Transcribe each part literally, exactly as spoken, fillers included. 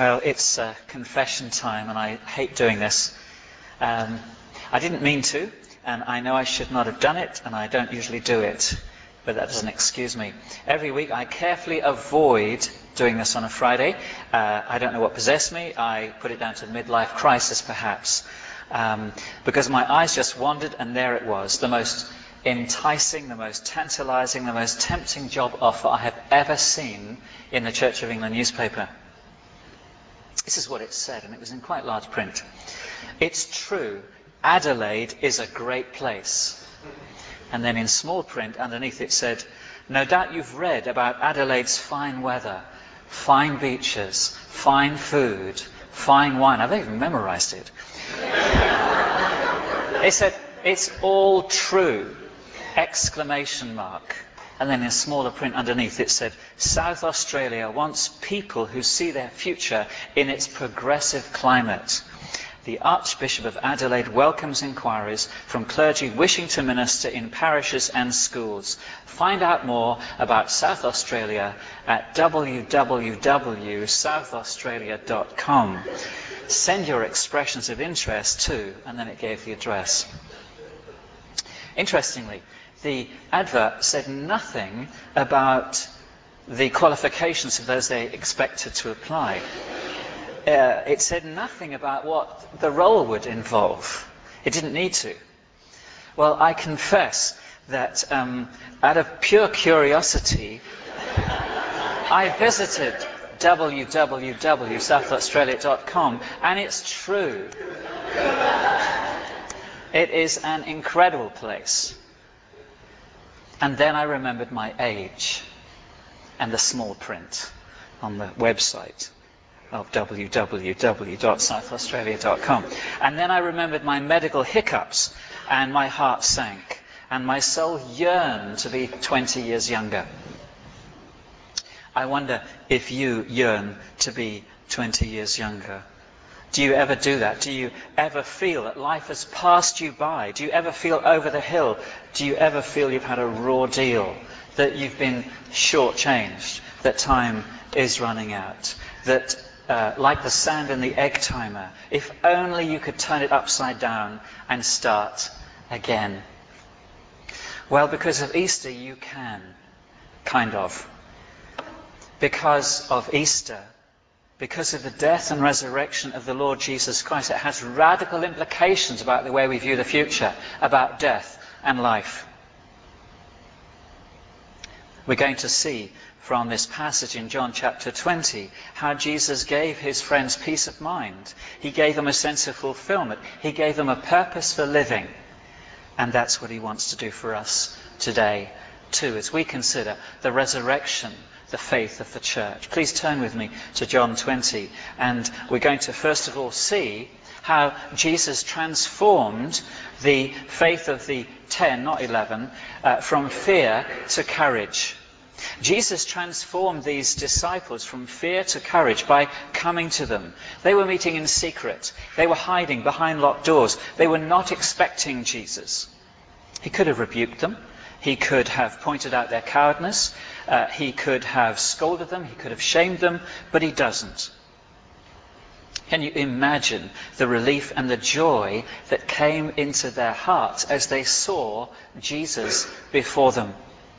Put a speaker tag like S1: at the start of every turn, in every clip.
S1: Well, it's uh, confession time, and I hate doing this. Um, I didn't mean to, and I know I should not have done it, and I don't usually do it, but that doesn't excuse me. Every week I carefully avoid doing this on a Friday. Uh, I don't know what possessed me. I put it down to midlife crisis, perhaps, um, because my eyes just wandered, and there it was, the most enticing, the most tantalizing, the most tempting job offer I have ever seen in the Church of England newspaper. This is what it said, and it was in quite large print. It's true, Adelaide is a great place. And then in small print underneath it said, no doubt you've read about Adelaide's fine weather, fine beaches, fine food, fine wine. I've even memorized it. It said, it's all true, exclamation mark. And then in smaller print underneath it said, South Australia wants people who see their future in its progressive climate. The Archbishop of Adelaide welcomes inquiries from clergy wishing to minister in parishes and schools. Find out more about South Australia at w w w dot south australia dot com. Send your expressions of interest to, and then it gave the address. Interestingly, the advert said nothing about the qualifications of those they expected to apply. Uh, it said nothing about what the role would involve. It didn't need to. Well, I confess that um, out of pure curiosity, I visited w w w dot south australia dot com, and it's true. It is an incredible place. And then I remembered my age and the small print on the website of w w w dot south australia dot com. And then I remembered my medical hiccups, and my heart sank, and my soul yearned to be twenty years younger. I wonder if you yearn to be twenty years younger. Do you ever do that? Do you ever feel that life has passed you by? Do you ever feel over the hill? Do you ever feel you've had a raw deal? That you've been shortchanged? That time is running out? That, uh, like the sand in the egg timer, if only you could turn it upside down and start again? Well, because of Easter, you can. Kind of. Because of Easter, because of the death and resurrection of the Lord Jesus Christ, it has radical implications about the way we view the future, about death and life. We're going to see from this passage in John chapter twenty how Jesus gave his friends peace of mind. He gave them a sense of fulfillment. He gave them a purpose for living. And that's what he wants to do for us today too, as we consider the resurrection, the faith of the church. Please turn with me to John twenty, and we're going to first of all see how Jesus transformed the faith of the ten, not eleven, uh, from fear to courage. Jesus transformed these disciples from fear to courage by coming to them. They were meeting in secret. They were hiding behind locked doors. They were not expecting Jesus. He could have rebuked them. He could have pointed out their cowardness. Uh, he could have scolded them. He could have shamed them. But he doesn't. Can you imagine the relief and the joy that came into their hearts as they saw Jesus before them?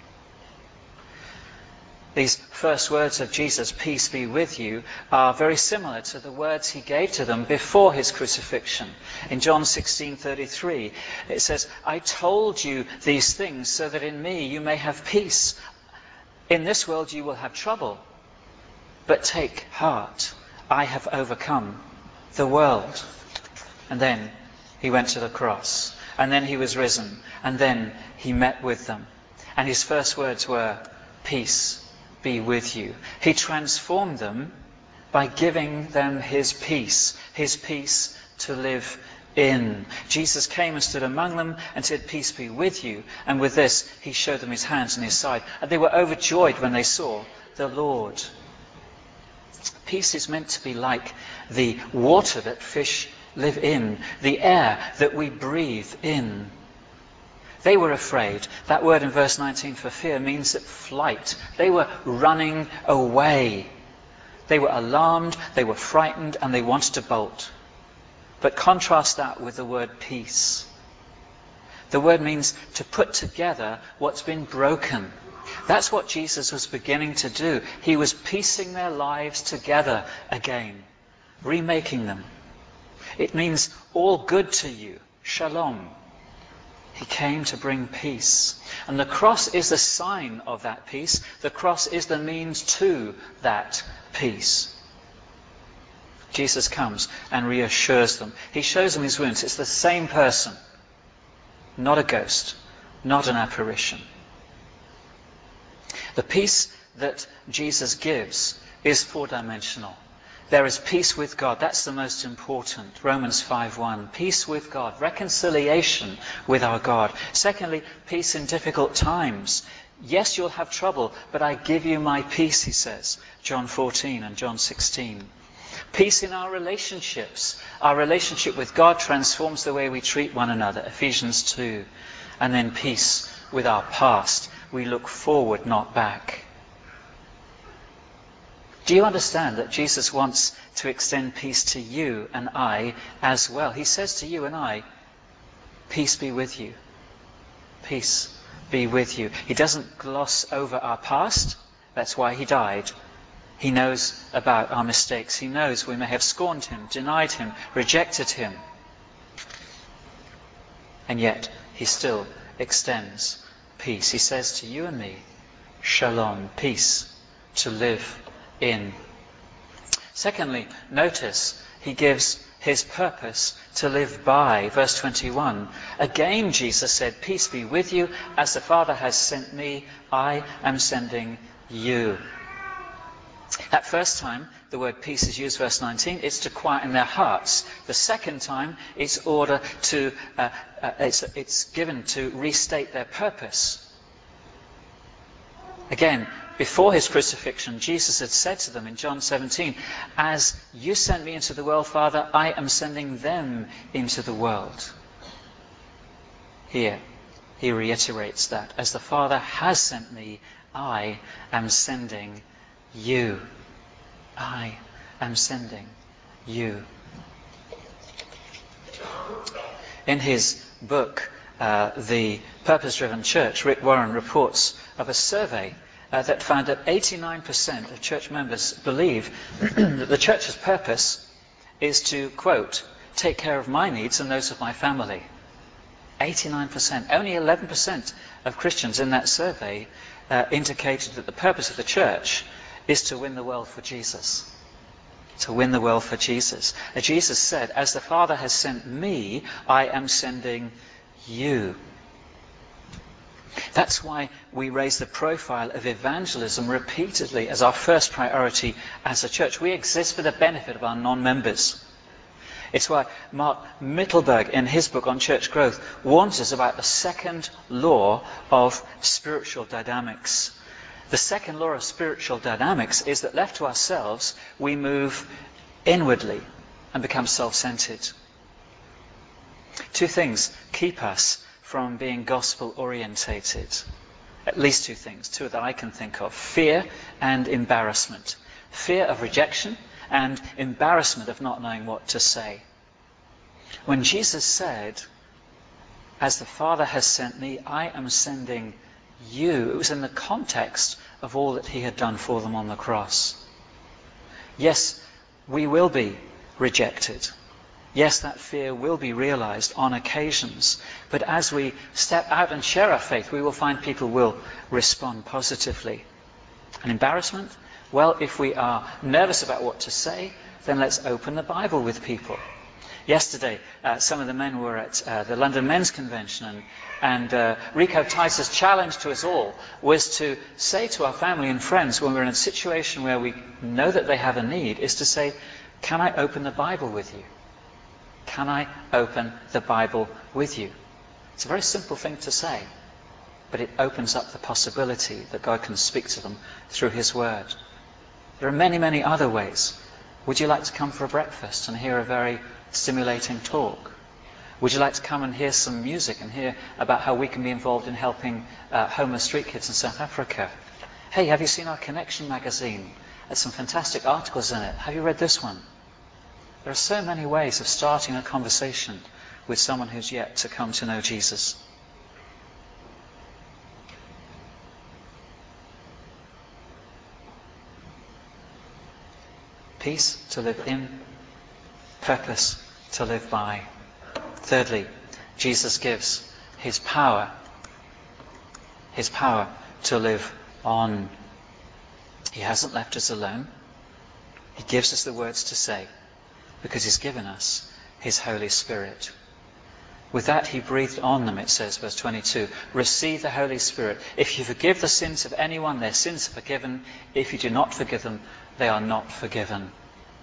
S1: These first words of Jesus, peace be with you, are very similar to the words he gave to them before his crucifixion. In John sixteen thirty-three, it says, I told you these things so that in me you may have peace. In this world you will have trouble, but take heart, I have overcome the world. And then he went to the cross, and then he was risen, and then he met with them. And his first words were, peace be with you. He transformed them by giving them his peace, his peace to live in. Jesus came and stood among them and said, peace be with you. And with this, he showed them his hands and his side. And they were overjoyed when they saw the Lord. Peace is meant to be like the water that fish live in, the air that we breathe in. They were afraid. That word in verse nineteen for fear means that flight. They were running away. They were alarmed, they were frightened, and they wanted to bolt. But contrast that with the word peace. The word means to put together what's been broken. That's what Jesus was beginning to do. He was piecing their lives together again, remaking them. It means all good to you, shalom. He came to bring peace. And the cross is the sign of that peace. The cross is the means to that peace. Jesus comes and reassures them. He shows them his wounds. It's the same person. Not a ghost. Not an apparition. The peace that Jesus gives is four-dimensional. There is peace with God. That's the most important. Romans five one. Peace with God. Reconciliation with our God. Secondly, peace in difficult times. Yes, you'll have trouble, but I give you my peace, he says. John fourteen and John sixteen. Peace in our relationships. Our relationship with God transforms the way we treat one another. Ephesians two. And then peace with our past. We look forward, not back. Do you understand that Jesus wants to extend peace to you and I as well? He says to you and I, peace be with you. Peace be with you. He doesn't gloss over our past. That's why he died. He knows about our mistakes. He knows we may have scorned him, denied him, rejected him. And yet he still extends peace. He says to you and me, shalom, peace, to live in. Secondly, notice he gives his purpose to live by. Verse twenty-one. Again Jesus said, peace be with you. As the Father has sent me, I am sending you. That first time the word peace is used, verse nineteen, it's to quieten their hearts. The second time it's order to uh, uh, it's, it's given to restate their purpose. Again, before his crucifixion, Jesus had said to them in John seventeen, as you sent me into the world, Father, I am sending them into the world. Here, he reiterates that. As the Father has sent me, I am sending you. I am sending you. In his book, uh, The Purpose-Driven Church, Rick Warren reports of a survey Uh, that found that eighty-nine percent of church members believe that the church's purpose is to, quote, take care of my needs and those of my family. eighty-nine percent. Only eleven percent of Christians in that survey uh, indicated that the purpose of the church is to win the world for Jesus. To win the world for Jesus. And Jesus said, as the Father has sent me, I am sending you. That's why we raise the profile of evangelism repeatedly as our first priority as a church. We exist for the benefit of our non-members. It's why Mark Mittelberg, in his book on church growth, warns us about the second law of spiritual dynamics. The second law of spiritual dynamics is that left to ourselves, we move inwardly and become self-centered. Two things keep us from being gospel-orientated. At least two things, two that I can think of. Fear and embarrassment. Fear of rejection and embarrassment of not knowing what to say. When Jesus said, as the Father has sent me, I am sending you, it was in the context of all that he had done for them on the cross. Yes, we will be rejected. Yes, that fear will be realized on occasions. But as we step out and share our faith, we will find people will respond positively. And embarrassment? Well, if we are nervous about what to say, then let's open the Bible with people. Yesterday, uh, some of the men were at uh, the London Men's Convention, and, and uh, Rico Tice's challenge to us all was to say to our family and friends, when we're in a situation where we know that they have a need, is to say, can I open the Bible with you? Can I open the Bible with you? It's a very simple thing to say, but it opens up the possibility that God can speak to them through his word. There are many, many other ways. Would you like to come for a breakfast and hear a very stimulating talk? Would you like to come and hear some music and hear about how we can be involved in helping uh, homeless street kids in South Africa? Hey, have you seen our Connection magazine? There's some fantastic articles in it. Have you read this one? There are so many ways of starting a conversation with someone who's yet to come to know Jesus. Peace to live in, purpose to live by. Thirdly, Jesus gives his power, his power to live on. He hasn't left us alone. He gives us the words to say because he's given us his Holy Spirit. With that he breathed on them, it says, verse twenty-two, receive the Holy Spirit. If you forgive the sins of anyone, their sins are forgiven. If you do not forgive them, they are not forgiven.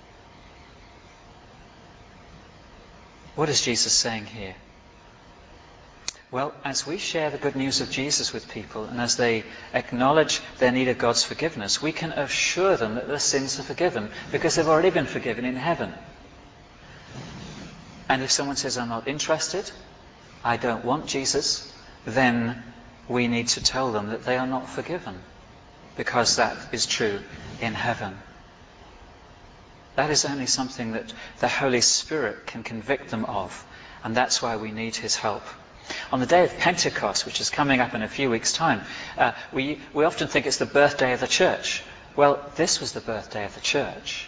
S1: What is Jesus saying here? Well, as we share the good news of Jesus with people, and as they acknowledge their need of God's forgiveness, we can assure them that their sins are forgiven because they've already been forgiven in heaven. And if someone says, I'm not interested, I don't want Jesus, then we need to tell them that they are not forgiven because that is true in heaven. That is only something that the Holy Spirit can convict them of, and that's why we need his help. On the day of Pentecost, which is coming up in a few weeks' time, uh, we, we often think it's the birthday of the church. Well, this was the birthday of the church.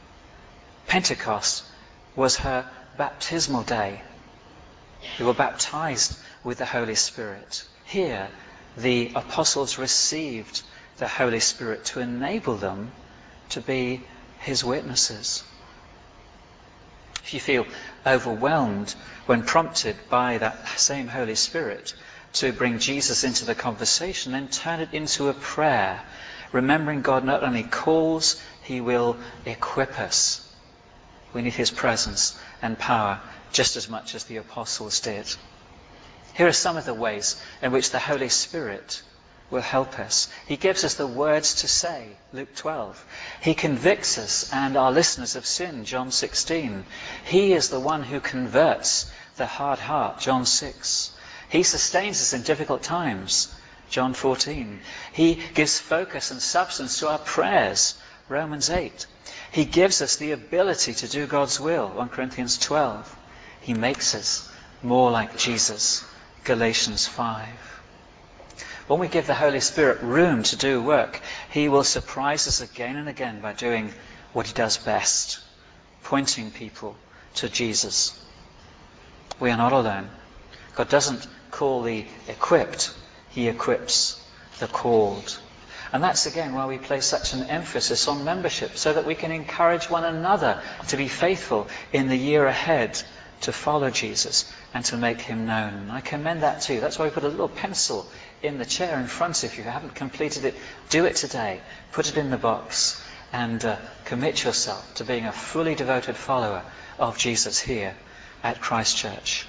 S1: Pentecost was her baptismal day. We were baptized with the Holy Spirit. Here, the apostles received the Holy Spirit to enable them to be his witnesses. If you feel overwhelmed when prompted by that same Holy Spirit to bring Jesus into the conversation, then turn it into a prayer, remembering God not only calls, he will equip us. We need his presence and power just as much as the apostles did. Here are some of the ways in which the Holy Spirit will help us. He gives us the words to say, Luke twelve. He convicts us and our listeners of sin, John sixteen. He is the one who converts the hard heart, John six. He sustains us in difficult times, John fourteen. He gives focus and substance to our prayers, Romans eight. He gives us the ability to do God's will, First Corinthians twelve. He makes us more like Jesus, Galatians five. When we give the Holy Spirit room to do work, he will surprise us again and again by doing what he does best, pointing people to Jesus. We are not alone. God doesn't call the equipped, he equips the called. And that's again why we place such an emphasis on membership, so that we can encourage one another to be faithful in the year ahead, to follow Jesus and to make him known. And I commend that too. That's why we put a little pencil in the chair in front of you. If you haven't completed it, do it today. Put it in the box and uh, commit yourself to being a fully devoted follower of Jesus here at Christ Church.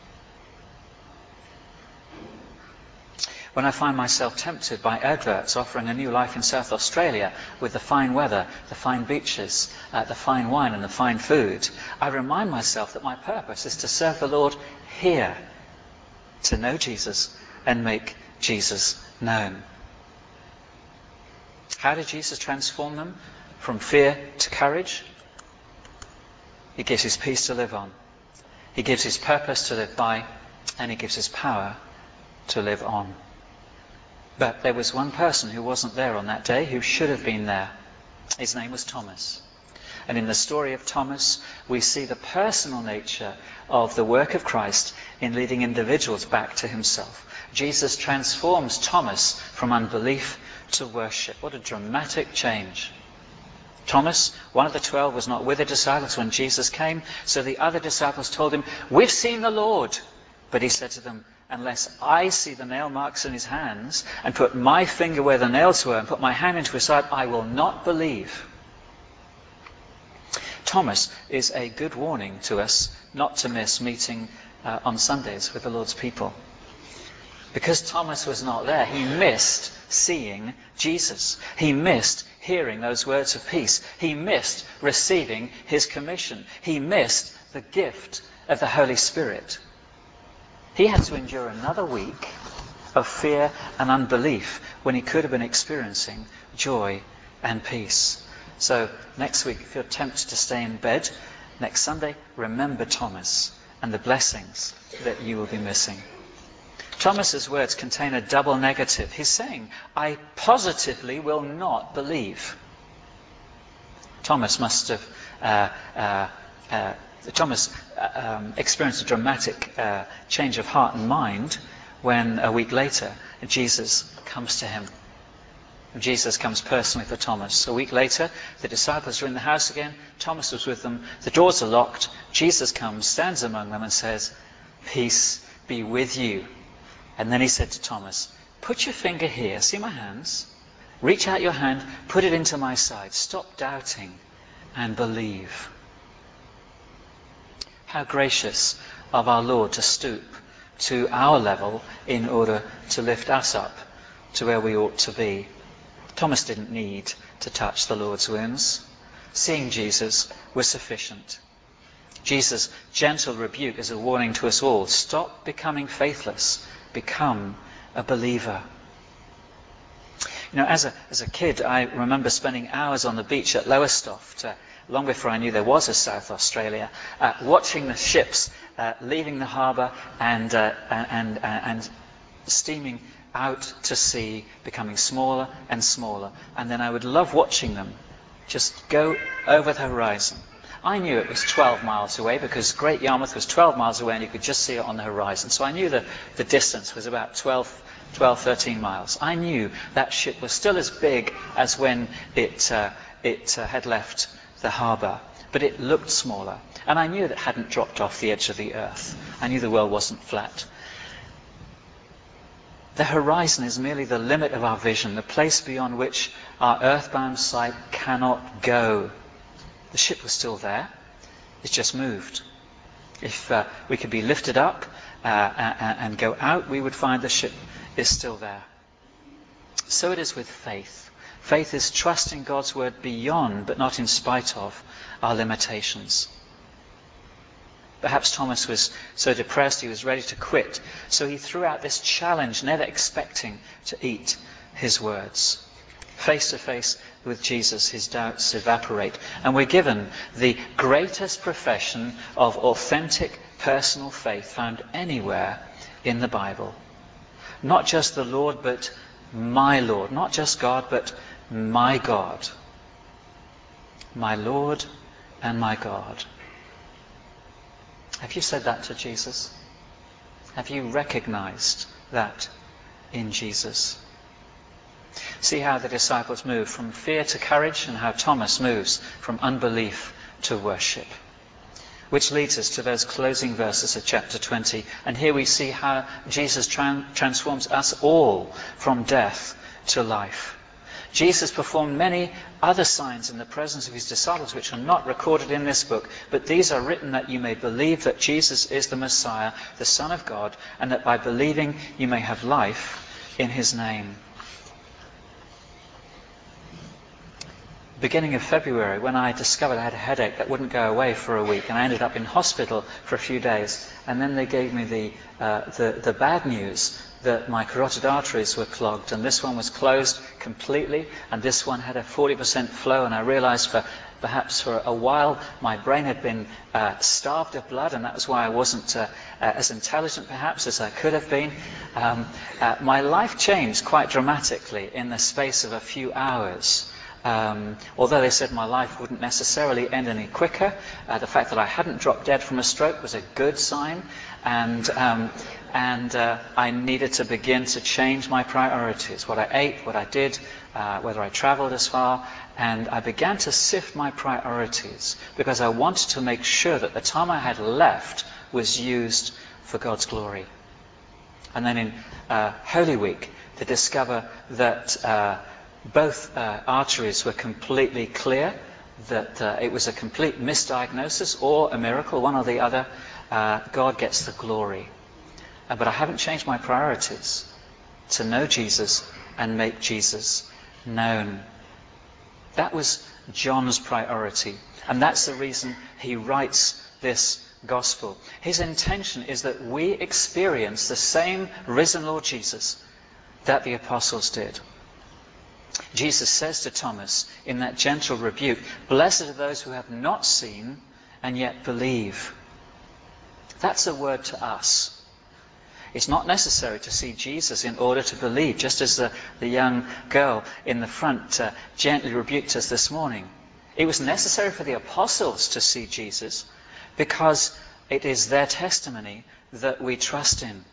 S1: When I find myself tempted by adverts offering a new life in South Australia with the fine weather, the fine beaches, uh, the fine wine and the fine food, I remind myself that my purpose is to serve the Lord here, to know Jesus and make Jesus known. How did Jesus transform them from fear to courage? He gives his peace to live on. He gives his purpose to live by, and he gives his power to live on. But there was one person who wasn't there on that day who should have been there. His name was Thomas. And in the story of Thomas, we see the personal nature of the work of Christ in leading individuals back to himself. Jesus transforms Thomas from unbelief to worship. What a dramatic change. Thomas, one of the twelve, was not with the disciples when Jesus came, so the other disciples told him, "We've seen the Lord." But he said to them, "Unless I see the nail marks in his hands and put my finger where the nails were and put my hand into his side, I will not believe." Thomas is a good warning to us not to miss meeting uh, on Sundays with the Lord's people. Because Thomas was not there, he missed seeing Jesus. He missed hearing those words of peace. He missed receiving his commission. He missed the gift of the Holy Spirit. He had to endure another week of fear and unbelief when he could have been experiencing joy and peace. So next week, if you're tempted to stay in bed, next Sunday, remember Thomas and the blessings that you will be missing. Thomas's words contain a double negative. He's saying, I positively will not believe. Thomas must have uh, uh, uh, Thomas uh, um, experienced a dramatic uh, change of heart and mind when a week later Jesus comes to him. Jesus comes personally for Thomas. A week later, the disciples are in the house again. Thomas was with them. The doors are locked. Jesus comes, stands among them and says, peace be with you. And then he said to Thomas, put your finger here. See my hands? Reach out your hand, put it into my side. Stop doubting and believe. How gracious of our Lord to stoop to our level in order to lift us up to where we ought to be. Thomas didn't need to touch the Lord's wounds. Seeing Jesus was sufficient. Jesus' gentle rebuke is a warning to us all. Stop becoming faithless. Become a believer. You know, as a as a kid, I remember spending hours on the beach at Lowestoft, uh, long before I knew there was a South Australia, uh, watching the ships uh, leaving the harbour and, uh, and, and, and steaming out to sea, becoming smaller and smaller. And then I would love watching them just go over the horizon. I knew it was twelve miles away because Great Yarmouth was twelve miles away and you could just see it on the horizon. So I knew the, the distance was about twelve, thirteen miles. I knew that ship was still as big as when it, uh, it uh, had left the harbour, but it looked smaller. And I knew that it hadn't dropped off the edge of the earth. I knew the world wasn't flat. The horizon is merely the limit of our vision, the place beyond which our earthbound sight cannot go. The ship was still there. It's just moved. If uh, we could be lifted up uh, and, and go out, we would find the ship is still there. So it is with faith. Faith is trusting God's word beyond, but not in spite of, our limitations. Perhaps Thomas was so depressed he was ready to quit. So he threw out this challenge, never expecting to eat his words. Face to face with Jesus, his doubts evaporate. And we're given the greatest profession of authentic personal faith found anywhere in the Bible. Not just the Lord, but my Lord. Not just God, but my God. My Lord and my God. Have you said that to Jesus? Have you recognized that in Jesus? See how the disciples move from fear to courage and how Thomas moves from unbelief to worship. Which leads us to those closing verses of chapter twenty. And here we see how Jesus tran- transforms us all from death to life. Jesus performed many other signs in the presence of his disciples which are not recorded in this book, but these are written that you may believe that Jesus is the Messiah, the Son of God, and that by believing you may have life in his name. Beginning of February, when I discovered I had a headache that wouldn't go away for a week, and I ended up in hospital for a few days, and then they gave me the uh, the, the bad news that my carotid arteries were clogged, and this one was closed completely, and this one had a forty percent flow, and I realized for perhaps for a while my brain had been uh, starved of blood, and that was why I wasn't uh, uh, as intelligent perhaps as I could have been. Um, uh, my life changed quite dramatically in the space of a few hours. Um, although they said my life wouldn't necessarily end any quicker, uh, the fact that I hadn't dropped dead from a stroke was a good sign, and um, and uh, I needed to begin to change my priorities, what I ate, what I did, uh, whether I travelled as far, and I began to sift my priorities because I wanted to make sure that the time I had left was used for God's glory. And then in uh, Holy Week, to discover that uh, both uh, arteries were completely clear, that uh, it was a complete misdiagnosis or a miracle, one or the other. Uh, God gets the glory. Uh, but I haven't changed my priorities to know Jesus and make Jesus known. That was John's priority. And that's the reason he writes this gospel. His intention is that we experience the same risen Lord Jesus that the apostles did. Jesus says to Thomas in that gentle rebuke, "Blessed are those who have not seen and yet believe." That's a word to us. It's not necessary to see Jesus in order to believe, just as the, the young girl in the front uh, gently rebuked us this morning. It was necessary for the apostles to see Jesus because it is their testimony that we trust in.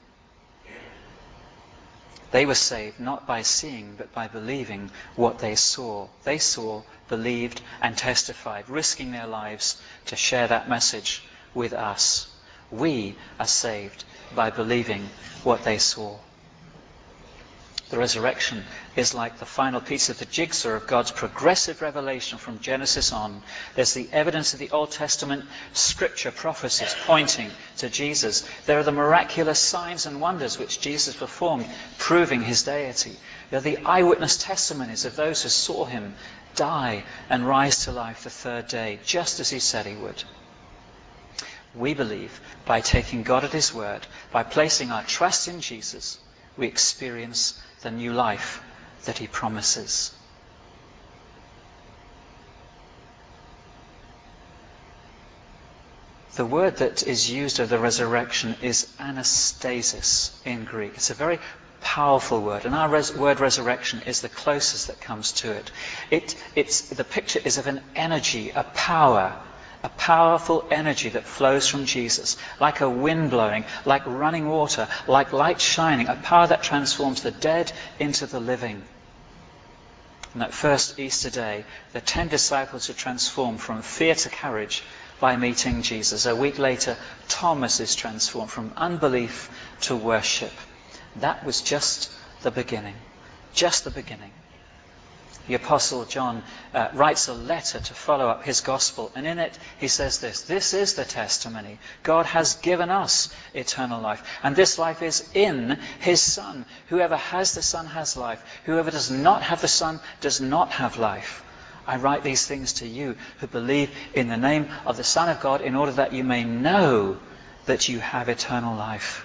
S1: They were saved not by seeing, but by believing what they saw. They saw, believed, and testified, risking their lives to share that message with us. We are saved by believing what they saw. The resurrection is like the final piece of the jigsaw of God's progressive revelation from Genesis on. There's the evidence of the Old Testament scripture prophecies pointing to Jesus. There are the miraculous signs and wonders which Jesus performed, proving his deity. There are the eyewitness testimonies of those who saw him die and rise to life the third day, just as he said he would. We believe by taking God at his word, by placing our trust in Jesus, we experience the new life that he promises. The word that is used of the resurrection is anastasis in Greek. It's a very powerful word, and our res- word resurrection is the closest that comes to it. It it's, the picture is of an energy, a power, a powerful energy that flows from Jesus, like a wind blowing, like running water, like light shining, a power that transforms the dead into the living. On that first Easter day, the ten disciples are transformed from fear to courage by meeting Jesus. A week later, Thomas is transformed from unbelief to worship. That was just the beginning. Just the beginning. The Apostle John uh, writes a letter to follow up his gospel, and in it he says this: "This is the testimony. God has given us eternal life, and this life is in his Son. Whoever has the Son has life. Whoever does not have the Son does not have life. I write these things to you who believe in the name of the Son of God, in order that you may know that you have eternal life."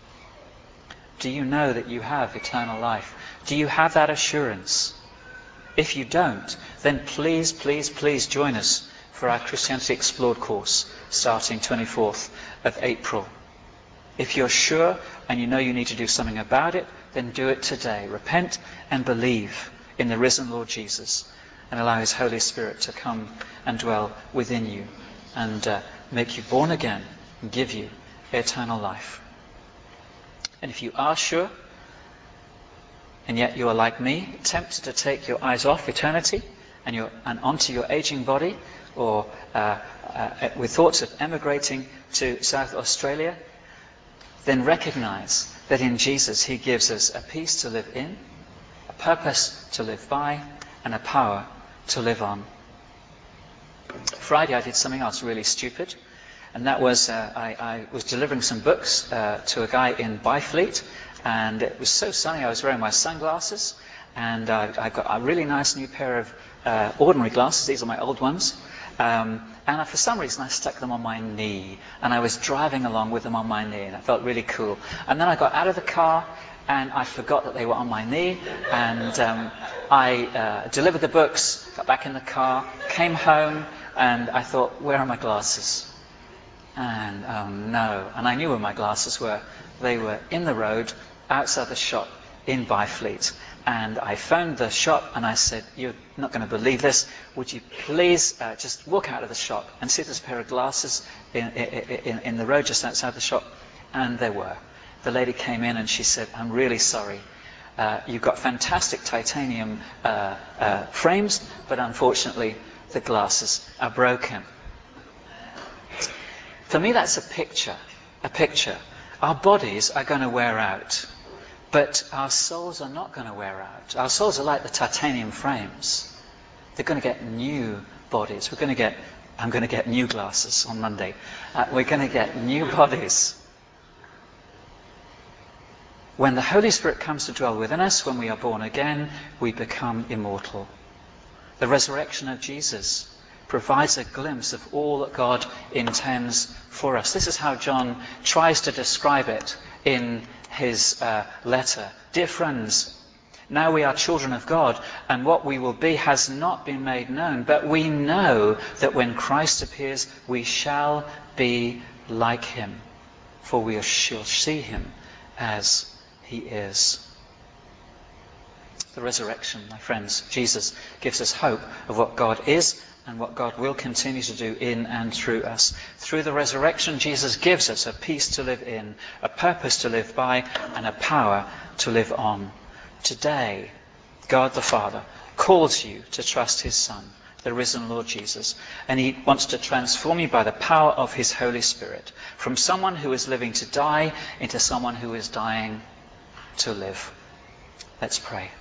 S1: Do you know that you have eternal life? Do you have that assurance? If you don't, then please, please, please join us for our Christianity Explored course starting twenty-fourth of April. If you're sure and you know you need to do something about it, then do it today. Repent and believe in the risen Lord Jesus and allow his Holy Spirit to come and dwell within you and uh, make you born again and give you eternal life. And if you are sure, and yet you are like me, tempted to take your eyes off eternity and, your, and onto your aging body, or uh, uh, with thoughts of emigrating to South Australia, then recognize that in Jesus he gives us a peace to live in, a purpose to live by, and a power to live on. Friday I did something else really stupid, and that was uh, I, I was delivering some books uh, to a guy in Byfleet. And it was so sunny, I was wearing my sunglasses, and uh, I got a really nice new pair of uh, ordinary glasses. These are my old ones. Um, and I, for some reason I stuck them on my knee, and I was driving along with them on my knee, and it felt really cool. And then I got out of the car, and I forgot that they were on my knee, and um, I uh, delivered the books, got back in the car, came home, and I thought, where are my glasses? And oh no, and I knew where my glasses were. They were in the road, outside the shop in Byfleet. And I phoned the shop and I said, "You're not going to believe this. Would you please uh, just walk out of the shop and see if there's a pair of glasses in, in, in the road just outside the shop?" And there were. The lady came in and she said, "I'm really sorry. Uh, you've got fantastic titanium uh, uh, frames, but unfortunately the glasses are broken." For me, that's a picture. A picture. Our bodies are going to wear out, but our souls are not going to wear out. Our souls are like the titanium frames. They're going to get new bodies. We're going to get, I'm going to get new glasses on Monday. Uh, we're going to get new bodies. When the Holy Spirit comes to dwell within us, when we are born again, we become immortal. The resurrection of Jesus provides a glimpse of all that God intends for us. This is how John tries to describe it in his uh, letter. Dear friends, Now we are children of God, and what we will be has not been made known. But we know that when Christ appears, we shall be like him, for we shall see him as he is. The resurrection, my friends, Jesus gives us hope of what God is and what God will continue to do in and through us. Through the resurrection, Jesus gives us a peace to live in, a purpose to live by, and a power to live on. Today, God the Father calls you to trust his Son, the risen Lord Jesus, and he wants to transform you by the power of his Holy Spirit from someone who is living to die into someone who is dying to live. Let's pray.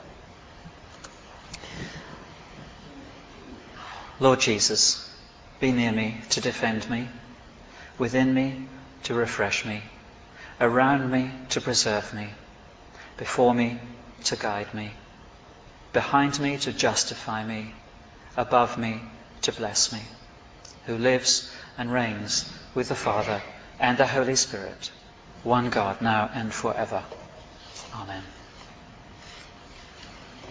S1: Lord Jesus, be near me to defend me, within me to refresh me, around me to preserve me, before me to guide me, behind me to justify me, above me to bless me, who lives and reigns with the Father and the Holy Spirit, one God, now and forever. Amen.